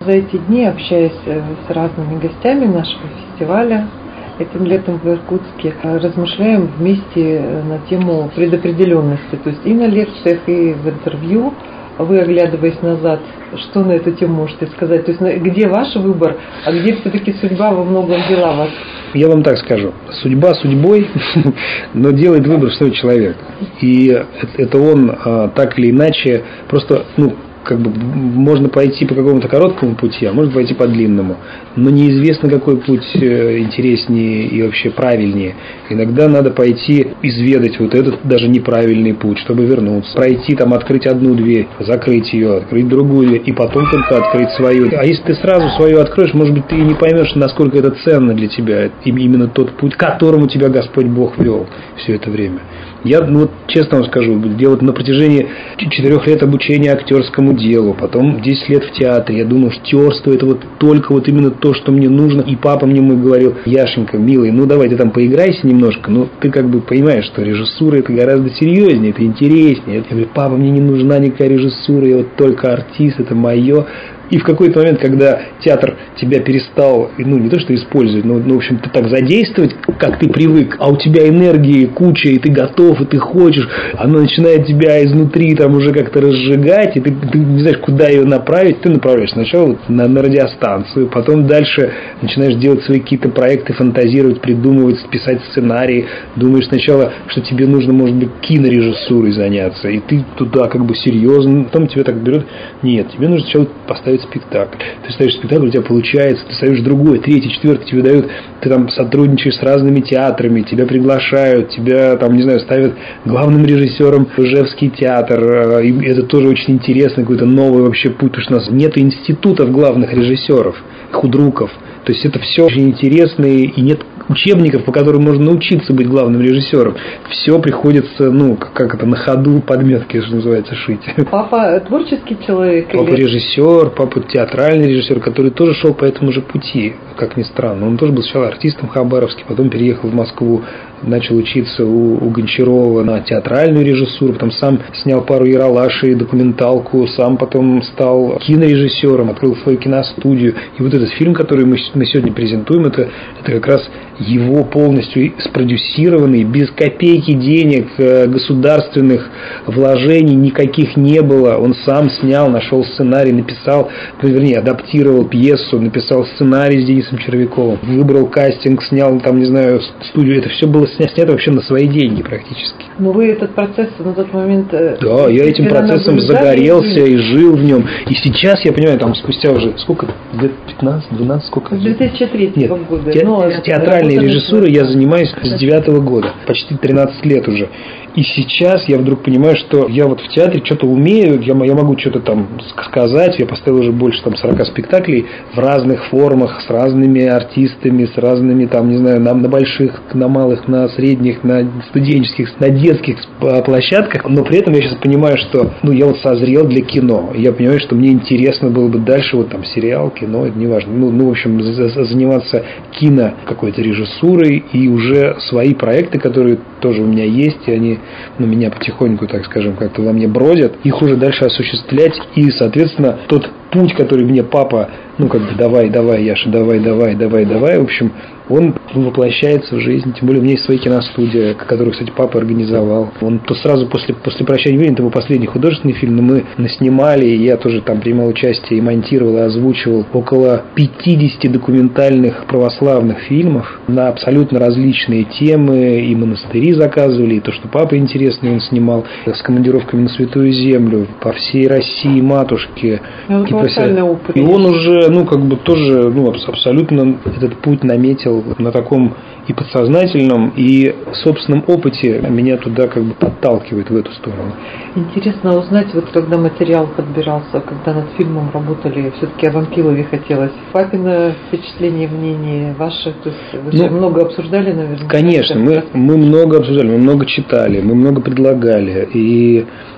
За эти дни, общаясь с разными гостями нашего фестиваля, этим летом в Иркутске, размышляем вместе на тему предопределенности. То есть и на лекциях, и в интервью вы, оглядываясь назад, что на эту тему можете сказать? То есть где ваш выбор, а где все-таки судьба во многом взяла вас? Я вам так скажу. Судьба судьбой, но делает выбор свой человек. И это он так или иначе просто, можно пойти по какому-то короткому пути, а можно пойти по длинному. Но неизвестно, какой путь интереснее и вообще правильнее. Иногда надо пойти изведать вот этот даже неправильный путь, чтобы вернуться. Пройти открыть одну дверь, закрыть ее, открыть другую дверь, и потом только открыть свою. А если ты сразу свою откроешь, может быть, ты и не поймешь, насколько это ценно для тебя. Именно тот путь, к которому тебя Господь Бог вел все это время. Я, честно вам скажу, делал на протяжении 4 лет обучения актерскому делу, потом 10 лет в театре. Я думал, актерство это только именно то, что мне нужно. И папа мне мой говорил: Яшенька, милый, давай ты там поиграйся немножко. Ты понимаешь, что режиссура это гораздо серьезнее, это интереснее. Я говорю: папа, мне не нужна никакая режиссура, я только артист, это мое. И в какой-то момент, когда театр тебя перестал, не то что использовать, но в общем, ты так задействовать, как ты привык, а у тебя энергии куча, и ты готов, и ты хочешь, оно начинает тебя изнутри уже как-то разжигать, и ты не знаешь, куда ее направить, ты направляешь сначала на радиостанцию, потом дальше начинаешь делать свои какие-то проекты, фантазировать, придумывать, писать сценарии, думаешь сначала, что тебе нужно, может быть, кинорежиссурой заняться, и ты туда серьезно, потом тебя так берет: нет, тебе нужно сначала поставить спектакль. Ты ставишь спектакль, у тебя получается, ты ставишь другой, третий, четвертый, тебе дают, ты сотрудничаешь с разными театрами, тебя приглашают, тебя ставят главным режиссером в Ижевский театр, и это тоже очень интересно, какой-то новый вообще путь, потому что у нас нет институтов главных режиссеров, худруков. То есть это все очень интересно, и нет учебников, по которым можно научиться быть главным режиссером. Все приходится, на ходу подметки, что называется, шить. Папа творческий человек? Папа режиссер, папа театральный режиссер, который тоже шел по этому же пути, как ни странно. Он тоже был сначала артистом в Хабаровске, потом переехал в Москву, начал учиться у Гончарова на театральную режиссуру, потом сам снял пару ералашей, документалку, сам потом стал кинорежиссером, открыл свою киностудию. И этот фильм, который мы сегодня презентуем, это как раз его полностью спродюсированный, без копейки денег, государственных вложений никаких не было. Он сам снял, нашел сценарий, написал, адаптировал пьесу, написал сценарий с Денисом Червяковым, выбрал кастинг, снял студию. Это все было снято вообще на свои деньги практически. Но вы этот процесс на тот момент... Да, я этим процессом загорелся и жил в нем. И сейчас, я понимаю, спустя уже сколько? Лет 15-12, сколько? С 2003 года. Театральной режиссурой я занимаюсь с 2009 года. Почти 13 лет уже. И сейчас я вдруг понимаю, что я в театре что-то умею, я могу что-то сказать. Я поставил уже больше 40 спектаклей в разных формах, с разными артистами, с разными, на больших, на малых, на средних, на студенческих, на детских площадках. Но при этом я сейчас понимаю, что я созрел для кино. И я понимаю, что мне интересно было бы дальше сериал, кино, это не важно. В общем, заниматься кино какой-то режиссурой и уже свои проекты, которые тоже у меня есть, и они меня потихоньку, так скажем, как-то во мне бродят, их уже дальше осуществлять. И, соответственно, тот путь, который мне папа, давай, Яша, давай, в общем, он воплощается в жизнь. Тем более у меня есть своя киностудия, которую, кстати, папа организовал. Он сразу после «Прощания времени», это был последний художественный фильм, но мы наснимали, и я тоже там принимал участие и монтировал, и озвучивал около 50 документальных православных фильмов на абсолютно различные темы, и монастыри заказывали, и то, что папа интересный, он снимал с командировками на Святую Землю, по всей России, матушке. Колоссальный опыт. И он уже, тоже, абсолютно этот путь наметил на таком и подсознательном, и собственном опыте меня туда подталкивает в эту сторону. Интересно узнать, когда материал подбирался, когда над фильмом работали, все-таки о Вампилове хотелось. Папино впечатление, мнение ваше, то есть вы много обсуждали, наверное? Конечно, мы много обсуждали, мы много читали, мы много предлагали, и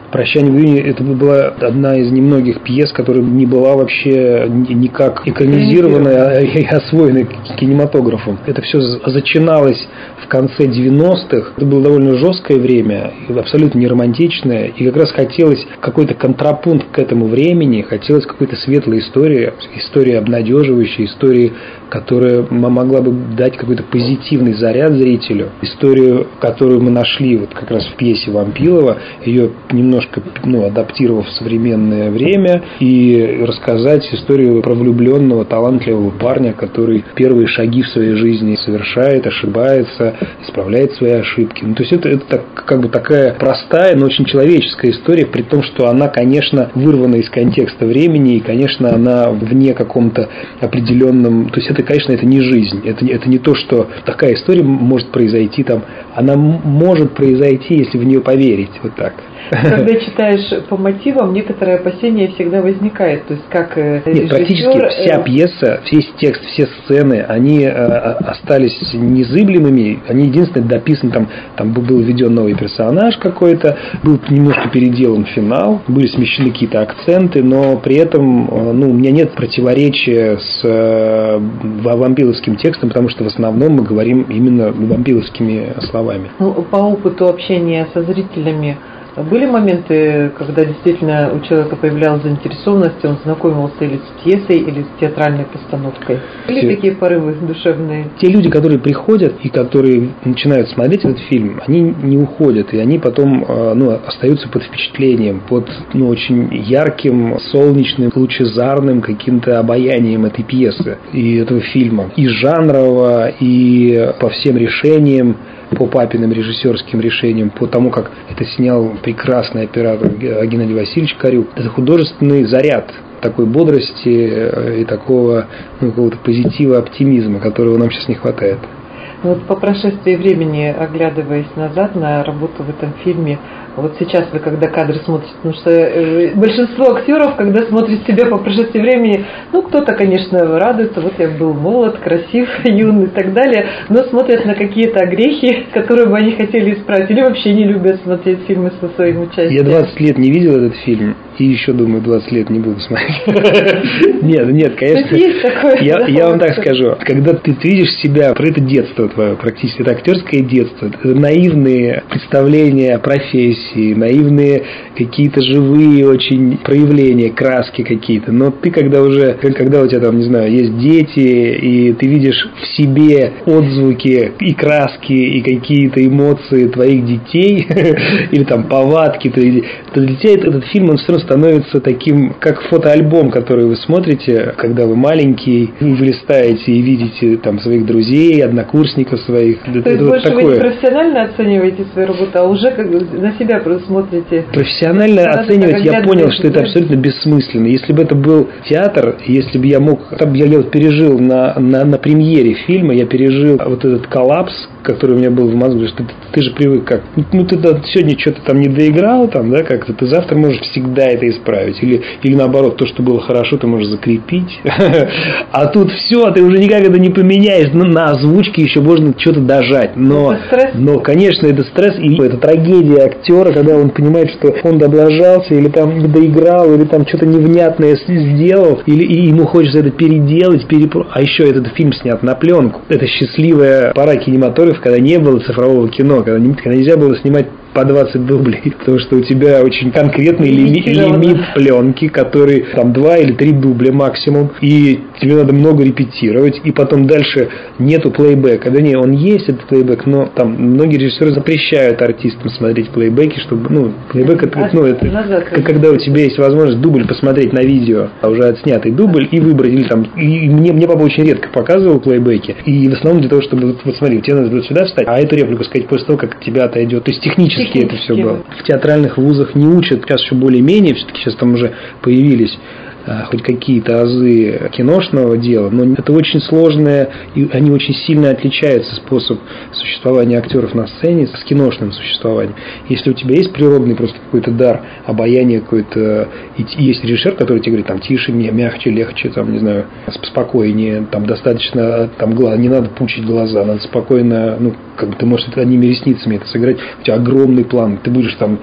«Прощание в июне» это была одна из немногих пьес, которая не была вообще никак экранизирована и освоена кинематографом. Это все зачиналось в конце 90-х. Это было довольно жесткое время, абсолютно не романтичное, и как раз хотелось какой-то контрапункт к этому времени, хотелось какой-то светлой истории обнадеживающей, истории, которая могла бы дать какой-то позитивный заряд зрителю. Историю, которую мы нашли вот как раз в пьесе Вампилова, ее немножко адаптировав в современное время, и рассказать историю про влюбленного, талантливого парня, который первые шаги в своей жизни совершает, ошибается, исправляет свои ошибки. То есть это как бы такая простая, но очень человеческая история, при том, что она, конечно, вырвана из контекста времени, и, конечно, она вне каком-то определенном... То есть это, конечно, это не жизнь. Это не то, что такая история может произойти там. Она может произойти, если в нее поверить. Вот так. Когда читаешь по мотивам, некоторое опасение всегда возникает. То есть как режиссер... Нет, практически вся пьеса, весь текст, все сцены, они остались незыблемыми. Они единственное дописаны, там был введен новый персонаж какой-то, был немножко переделан финал, были смещены какие-то акценты, но при этом у меня нет противоречия с вампиловским текстом, потому что в основном мы говорим именно вампиловскими словами. По опыту общения со зрителями были моменты, когда действительно у человека появлялась заинтересованность, он знакомился или с пьесой, или с театральной постановкой? Были такие порывы душевные? Те люди, которые приходят и которые начинают смотреть этот фильм, они не уходят, и они потом остаются под впечатлением, под очень ярким, солнечным, лучезарным каким-то обаянием этой пьесы и этого фильма. И жанрово, и по всем решениям, по папиным режиссерским решениям, по тому, как это снял прекрасный оператор Геннадий Васильевич Корюк. Это художественный заряд такой бодрости и такого какого-то позитива, оптимизма, которого нам сейчас не хватает. Вот по прошествии времени, оглядываясь назад на работу в этом фильме, вот сейчас вы, когда кадры смотрите, потому что большинство актеров, когда смотрят себя по прошествии времени, кто-то, конечно, радуется, вот я был молод, красив, юный и так далее, но смотрят на какие-то огрехи, которые бы они хотели исправить, или вообще не любят смотреть фильмы со своим участием. Я 20 лет не видел этот фильм, и еще, думаю, 20 лет не буду смотреть. Нет, конечно. Я вам так скажу, когда ты видишь себя, про это детство твое практически, это актерское детство, это наивные представления о профессии, наивные какие-то живые очень проявления, краски какие-то. Но ты, когда у тебя там, не знаю, есть дети, и ты видишь в себе отзвуки и краски, и какие-то эмоции твоих детей, или там повадки, то для тебя этот фильм, он все равно становится таким, как фотоальбом, который вы смотрите, когда вы маленький, вы листаете и видите там своих друзей, однокурсников своих. То есть больше такое... вы не профессионально оцениваете свою работу, а уже как бы на себя просто смотрите. Профессионально оценивать я понял, что это абсолютно бессмысленно. Если бы это был театр, если бы я мог... Я пережил на премьере фильма, я пережил вот этот коллапс, который у меня был в мозгу, что ты же привык как... ты сегодня что-то там не доиграл, там, да, как-то ты завтра можешь всегда это исправить. Или наоборот, то, что было хорошо, ты можешь закрепить. А тут все, ты уже никак это не поменяешь. На озвучке еще можно что-то дожать. Но, конечно, это стресс, и это трагедия актера, когда он понимает, что он доблажался, или там не доиграл, или там что-то невнятное сделал, и ему хочется это переделать, А еще этот фильм снят на пленку. Это счастливая пора кинематографа, когда не было цифрового кино, когда нельзя было снимать по 20 дублей, потому что у тебя очень конкретный лимит пленки, который там 2 или 3 дубля максимум, и тебе надо много репетировать, и потом дальше нету плейбэка. Да не, он есть, этот плейбэк, но там многие режиссеры запрещают артистам смотреть плейбэки, чтобы, плейбэк это когда у тебя есть возможность дубль посмотреть на видео, а уже отснятый дубль, и выбрать, или там, и мне папа очень редко показывал плейбэки, и в основном для того, чтобы, вот смотри, тебе надо сюда встать, а эту реплику сказать после того, как от тебя отойдет, то есть технически это все было. В театральных вузах не учат, сейчас еще более-менее, все-таки сейчас там уже появились хоть какие-то азы киношного дела, но это очень сложное, и они очень сильно отличаются, способ существования актеров на сцене с киношным существованием. Если у тебя есть природный просто какой-то дар, обаяние какое-то, и есть режиссер, который тебе говорит, там, тише, мягче, легче, там, не знаю, спокойнее, там, достаточно, там, не надо пучить глаза, надо спокойно, ну, как бы ты можешь одними ресницами это сыграть, у тебя огромный план, ты будешь там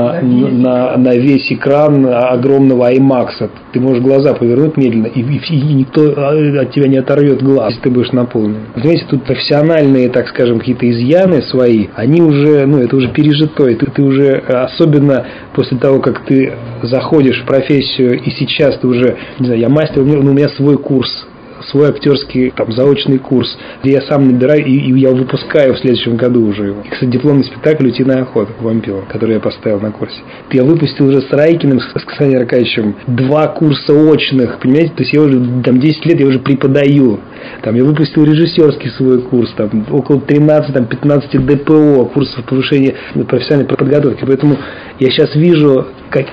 на весь экран огромного IMAX, ты можешь глаза повернуть медленно, и никто от тебя не оторвет глаз, если ты будешь наполнен. Понимаете, тут профессиональные, так скажем, какие-то изъяны свои, они уже, ну, это уже пережитой, ты уже, особенно после того, как ты заходишь в профессию, и сейчас ты уже, не знаю, я мастер, у меня свой курс, свой актерский там заочный курс, где я сам набираю, и я выпускаю в следующем году уже его. И, кстати, дипломный спектакль «Утиная охота» Вампилова, который я поставил на курсе. Я выпустил уже с Райкиным, с Ксанией Аркадьевичем 2 курса очных, понимаете, то есть я уже там 10 лет я уже преподаю. Там я выпустил режиссерский свой курс, там около 13-15 ДПО, курсов повышения профессиональной подготовки. Поэтому я сейчас вижу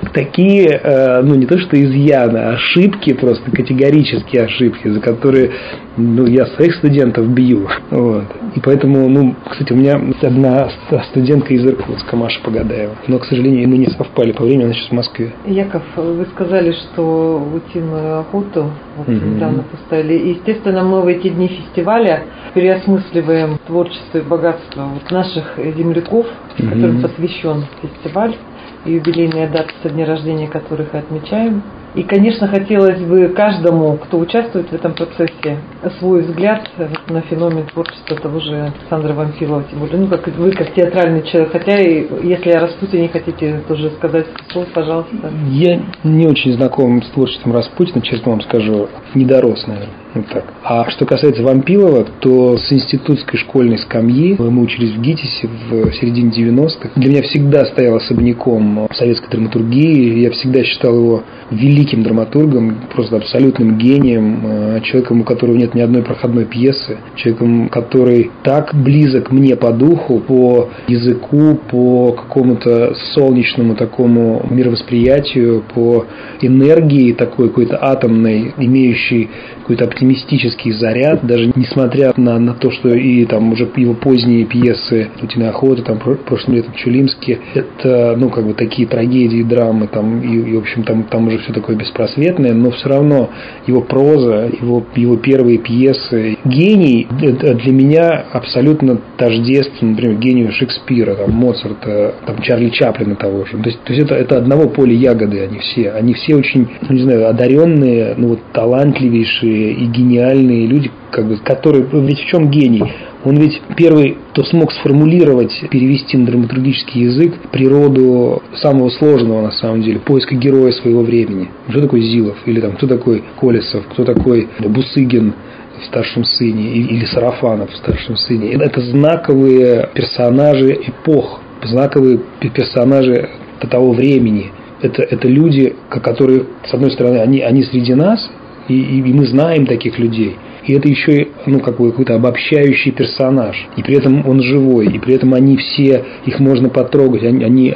такие, ну, не то что изъяны, а ошибки, просто категорические ошибки, за которые, ну, я своих студентов бью. Вот. И поэтому, ну, кстати, у меня одна студентка из Иркутска, Маша Погадаева. Но, к сожалению, мы не совпали по времени, она сейчас в Москве. Яков, вы сказали, что «Утиную охоту» вот недавно поставили. И, естественно, мы в эти дни фестиваля переосмысливаем творчество и богатство вот наших земляков, которым посвящен фестиваль, и юбилейная дата, со дня рождения которых отмечаем. И, конечно, хотелось бы каждому, кто участвует в этом процессе, свой взгляд на феномен творчества того же Александра Вампилова, тем более, ну, как вы, как театральный человек, хотя, если о Распутине хотите тоже сказать слово, пожалуйста. Я не очень знаком с творчеством Распутина, честно вам скажу, не дорос, наверное. Вот так. А что касается Вампилова, то с институтской школьной скамьи, мы учились в ГИТИСе в середине 90-х, для меня всегда стоял особняком в советской драматургии, я всегда считал его великим драматургом, просто абсолютным гением, человеком, у которого нет ни одной проходной пьесы, человеком, который так близок мне по духу, по языку, по какому-то солнечному такому мировосприятию, по энергии такой какой-то атомной, имеющей какой-то оптимистический заряд, даже несмотря на то, что и там уже его поздние пьесы «Утиная охота», там «Прошлым летом в Чулимске», это, ну, как бы такие трагедии, драмы, там, и в общем, там уже все такое беспросветное, но все равно его проза, его первые пьесы, гений для меня абсолютно тождествен, например, гению Шекспира, там, Моцарта, там, Чарли Чаплина того же. То есть это одного поля ягоды они все очень, ну, не знаю, одаренные, ну, вот, талантливейшие и гениальные люди, как бы, которые, ведь в чем гений? Он ведь первый, кто смог сформулировать, перевести на драматургический язык природу самого сложного, на самом деле, поиска героя своего времени. Что такое Зилов? Или там, кто такой Колесов? Кто такой Бусыгин в «Старшем сыне» или Сарафанов в «Старшем сыне»? Это знаковые персонажи эпох, знаковые персонажи того времени. Это люди, которые, с одной стороны, они среди нас, и мы знаем таких людей. И это еще, ну, какой-то обобщающий персонаж. И при этом он живой. И при этом они все, их можно потрогать. Они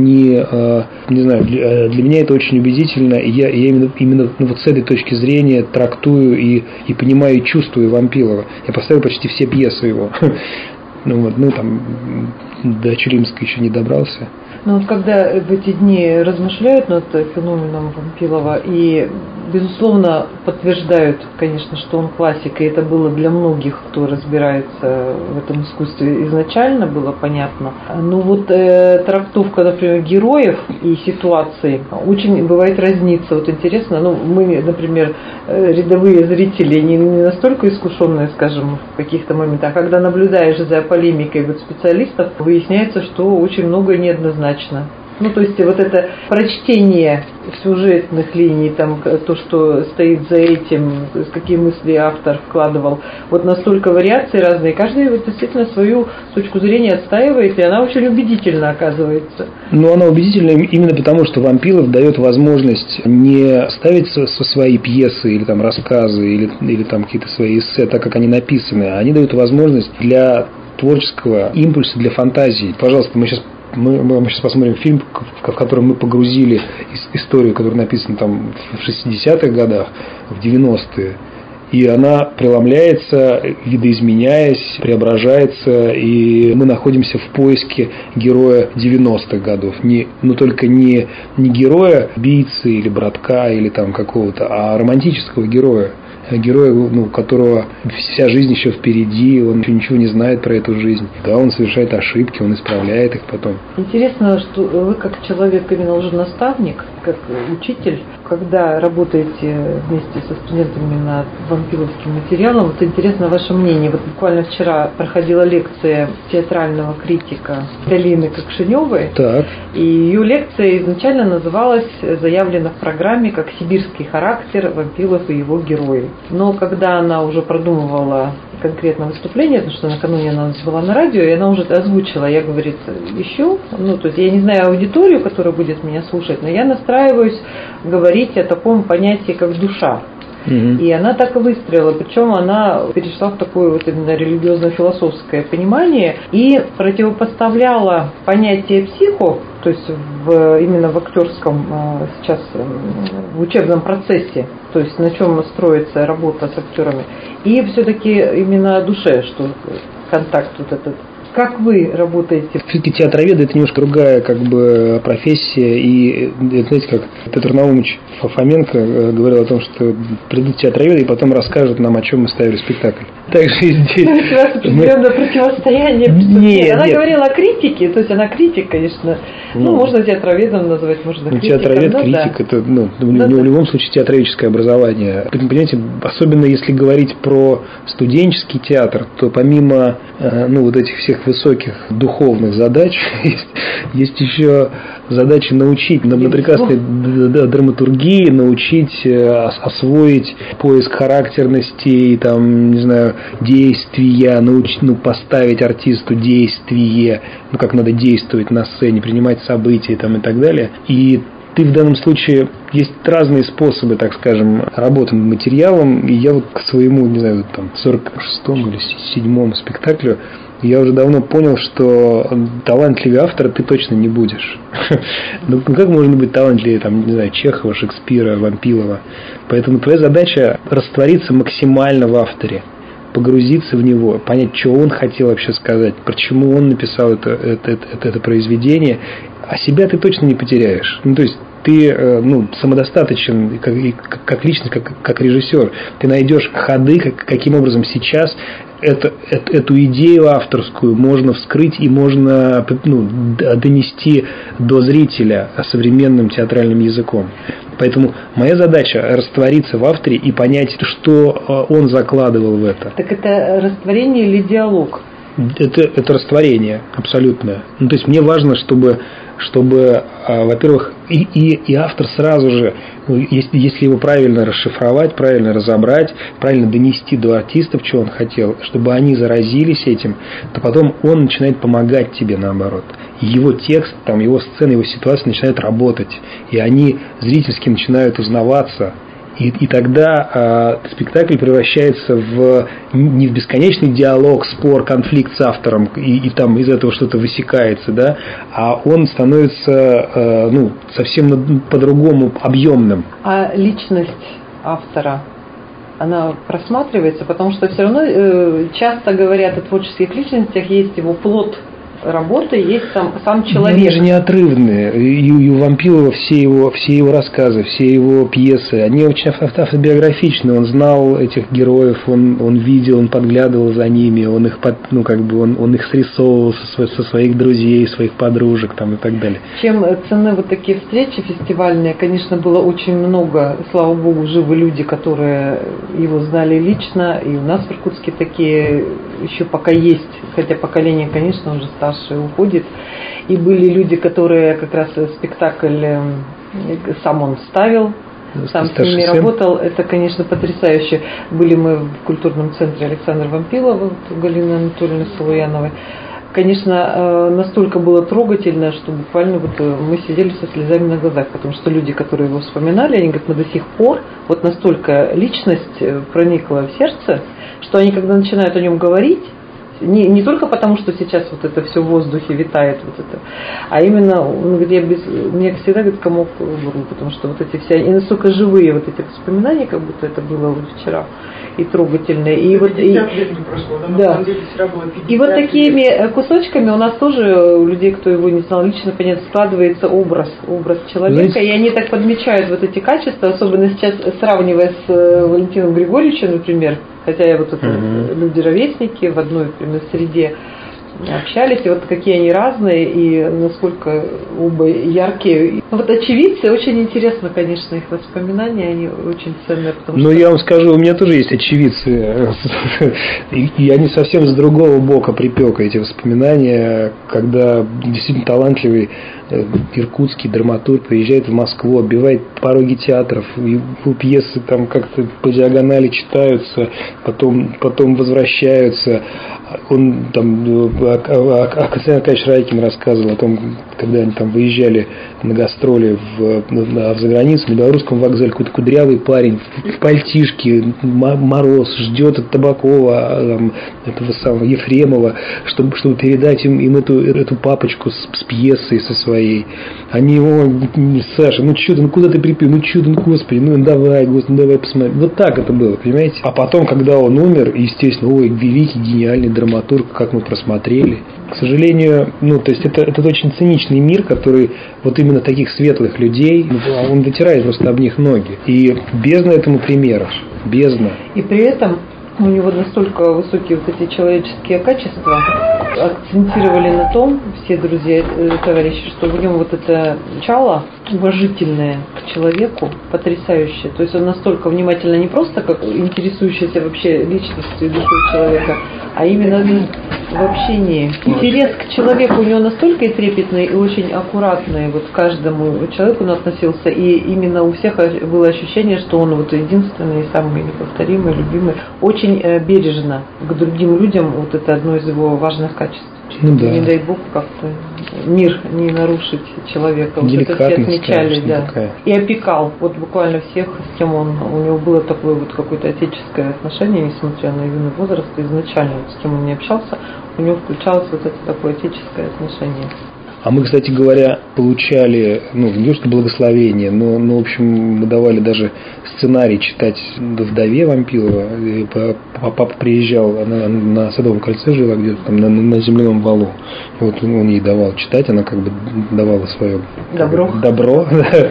не знаю, для меня это очень убедительно. И я именно ну, вот с этой точки зрения трактую и понимаю, и чувствую Вампилова. Я поставил почти все пьесы его. Ну, там, до Чулимска еще не добрался. Ну, вот когда в эти дни размышляют над феноменом Вампилова и, безусловно, подтверждают, конечно, что он классик, и это было для многих, кто разбирается в этом искусстве, изначально было понятно. Ну вот трактовка, например, героев и ситуаций очень бывает разнится. Вот интересно, ну мы, например, рядовые зрители не настолько искушенные, скажем, в каких-то моментах, а когда наблюдаешь за полемикой вот специалистов, выясняется, что очень многое неоднозначно. Ну, то есть вот это прочтение сюжетных линий, там, то, что стоит за этим, то есть какие мысли автор вкладывал, вот настолько вариаций разные, каждый вот действительно свою точку зрения отстаивает, и она очень убедительна оказывается. Ну, она убедительна именно потому, что Вампилов дает возможность не ставить со свои пьесы или там рассказы, или там какие-то свои эссе, так как они написаны, а они дают возможность для творческого импульса, для фантазии. Пожалуйста, мы сейчас мы сейчас посмотрим фильм, в котором мы погрузили историю, которая написана там в 60-х годах, в 90-е. И она преломляется, видоизменяясь, преображается, и мы находимся в поиске героя 90-х годов. Только не героя убийцы или братка, или там какого-то, а романтического героя. Героя, у которого вся жизнь еще впереди, он ничего не знает про эту жизнь. Да, он совершает ошибки, он исправляет их потом. Интересно, что вы как человек, именно уже наставник, как учитель, когда работаете вместе со студентами над вампиловским материалом, вот интересно ваше мнение. Вот буквально вчера проходила лекция театрального критика Галины Кокшиневой. Так. И ее лекция изначально называлась, заявлена в программе, как «Сибирский характер вампилов и его героев». Но когда она уже продумывала конкретное выступление, потому что накануне она была на радио, и она уже озвучила, я, говорит, ищу, то есть я не знаю аудиторию, которая будет меня слушать, но я настраиваюсь говорить о таком понятии, как душа. И она так и выстроила, причем она перешла в такое вот именно религиозно-философское понимание и противопоставляла понятие психо, то есть именно в актерском сейчас, в учебном процессе, то есть на чем строится работа с актерами, и все-таки именно о душе, что контакт вот этот. Как вы работаете? Все-таки театроведы – это немножко другая профессия. И, знаете, как Петр Наумович Фоменко говорил о том, что придут театроведы и потом расскажут нам, о чем мы ставили спектакль. Так же и здесь. То есть у вас определенное противостояние. Нет, она говорила о критике, то есть она критик, конечно. Можно театроведом назвать, можно критиком. Театровед, критик – это в любом случае театроведческое образование. Понимаете, особенно если говорить про студенческий театр, то помимо вот этих всех высоких духовных задач есть еще задача научить на прекрасной драматургии, научить освоить поиск характерности, там, не знаю, действия, научить, поставить артисту действие, как надо действовать на сцене, принимать события там, и так далее. И ты в данном случае есть разные способы, так скажем, работы над материалом. И я вот к своему, не знаю, там 46-му или 7-му спектаклю я уже давно понял, что талантливее автора ты точно не будешь. Как можно быть талантливее, там, не знаю, Чехова, Шекспира, Вампилова? Поэтому твоя задача раствориться максимально в авторе, погрузиться в него, понять, что он хотел вообще сказать, почему он написал это произведение, а себя ты точно не потеряешь. То есть ты самодостаточен как личность, как режиссер. Ты найдешь ходы, каким образом сейчас эту идею авторскую можно вскрыть и можно донести до зрителя современным театральным языком. Поэтому моя задача раствориться в авторе и понять, что он закладывал в это. Так это растворение или диалог? Это растворение абсолютное. То есть мне важно, чтобы во-первых, и автор сразу же, если его правильно расшифровать, правильно разобрать, правильно донести до артистов, что он хотел, чтобы они заразились этим, то потом он начинает помогать тебе наоборот. Его текст, его сцена, его ситуация начинают работать, и они зрительски начинают узнаваться. И тогда спектакль превращается не в бесконечный диалог, спор, конфликт с автором, и там из этого что-то высекается, да, а он становится совсем по-другому объемным. А личность автора, она просматривается, потому что все равно часто говорят о творческих личностях, есть его плод работы, есть сам человек. Они же неотрывные. И у Вампилова все его рассказы, все его пьесы, они очень автобиографичны. Он знал этих героев, он видел, он подглядывал за ними, он их он их срисовывал со своих друзей, своих подружек там, и так далее. Чем ценны вот такие встречи фестивальные? Конечно, было очень много, слава богу, живы люди, которые его знали лично, и у нас в Иркутске такие еще пока есть, хотя поколение, конечно, уже старше уходит. И были люди, которые как раз спектакль сам он ставил, сам с ними работал. Это, конечно, потрясающе. Были мы в культурном центре Александра Вампилова, Галины Анатольевны Салуяновой. Конечно, настолько было трогательно, что буквально мы сидели со слезами на глазах, потому что люди, которые его вспоминали, они говорят, мы до сих пор, настолько личность проникла в сердце, что они, когда начинают о нем говорить, не только потому, что сейчас вот это все в воздухе витает, вот это, а именно, он говорит, мне всегда, говорит, комок в горле, потому что вот эти все, и настолько живые вот эти воспоминания, как будто это было вот вчера, и трогательные. И вот, да. И вот такими кусочками у нас тоже, у людей, кто его не знал лично, понятно, складывается образ человека, и они так подмечают вот эти качества, особенно сейчас сравнивая с Валентином Григорьевичем, например, хотя вот это люди-ровесники в одной, например, среде общались, и вот какие они разные, и насколько оба яркие. Вот очевидцы, очень интересно, конечно, их воспоминания, они очень ценные. Ну, я вам скажу, у меня тоже есть очевидцы, и они совсем с другого бока припека, эти воспоминания, когда действительно талантливый иркутский драматург приезжает в Москву, оббивает пороги театров, и пьесы там как-то по диагонали читаются, потом возвращаются. Он там, Константин Аркадьевич Райкин рассказывал о том, когда они там выезжали на гастроли в заграницу, на белорусском вокзале, какой-то кудрявый парень в пальтишке, мороз, ждет от Табакова, этого самого Ефремова, чтобы передать им эту папочку с пьесой со своей. Они его: Саша, куда ты припил, господи, давай посмотрим. Вот так это было, понимаете? А потом, когда он умер, естественно, великий, гениальный драматург, как мы просмотрели. К сожалению, то есть это очень циничный мир, который вот именно таких светлых людей, он вытирает просто об них ноги. И бездна этому примеров. Бездна. И при этом у него настолько высокие вот эти человеческие качества, акцентировали на том, все друзья, товарищи, что в нем вот это начало уважительное к человеку, потрясающее. То есть он настолько внимательно, не просто как интересующийся вообще личностью и душой человека, а именно в общении. Интерес к человеку у него настолько и трепетный, и очень аккуратный, вот к каждому человеку он относился, и именно у всех было ощущение, что он вот единственный, самый неповторимый, любимый, очень бережно к другим людям, вот это одно из его важных качеств. Да. Не дай бог как-то мир не нарушить человека. Вот это все отмечали, да. Такая. И опекал вот буквально всех, с кем у него было такое вот какое-то отеческое отношение, несмотря на юный возраст, изначально вот с кем он не общался, у него включалось вот это такое отеческое отношение. А мы, кстати говоря, получали, не то что благословение, но в общем, мы давали даже сценарий читать вдове Вампилова. Папа приезжал, она на Садовом кольце жила, где-то там на земляном валу. И вот он ей давал читать, она как бы давала свое добро.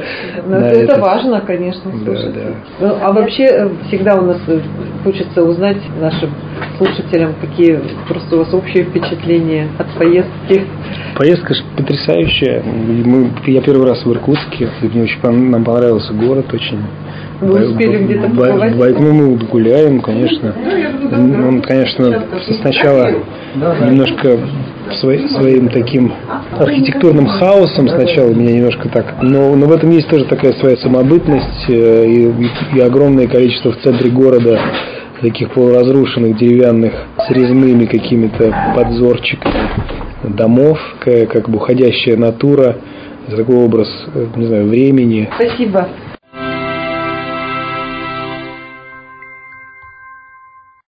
Это важно, конечно, слушать. А вообще всегда у нас хочется узнать нашим слушателям, какие просто у вас общие впечатления от поездки. Поездка потрясающая. Я первый раз в Иркутске. Нам понравился город очень. Вы успели где-то побывать? Мы гуляем, конечно. Он, конечно, сначала немножко своим таким архитектурным хаосом сначала меня немножко так. Но в этом есть тоже такая своя самобытность и огромное количество в центре города таких полуразрушенных деревянных с резными какими-то подзорчиками домов, как бы уходящая натура, такой образ, не знаю, времени. Спасибо.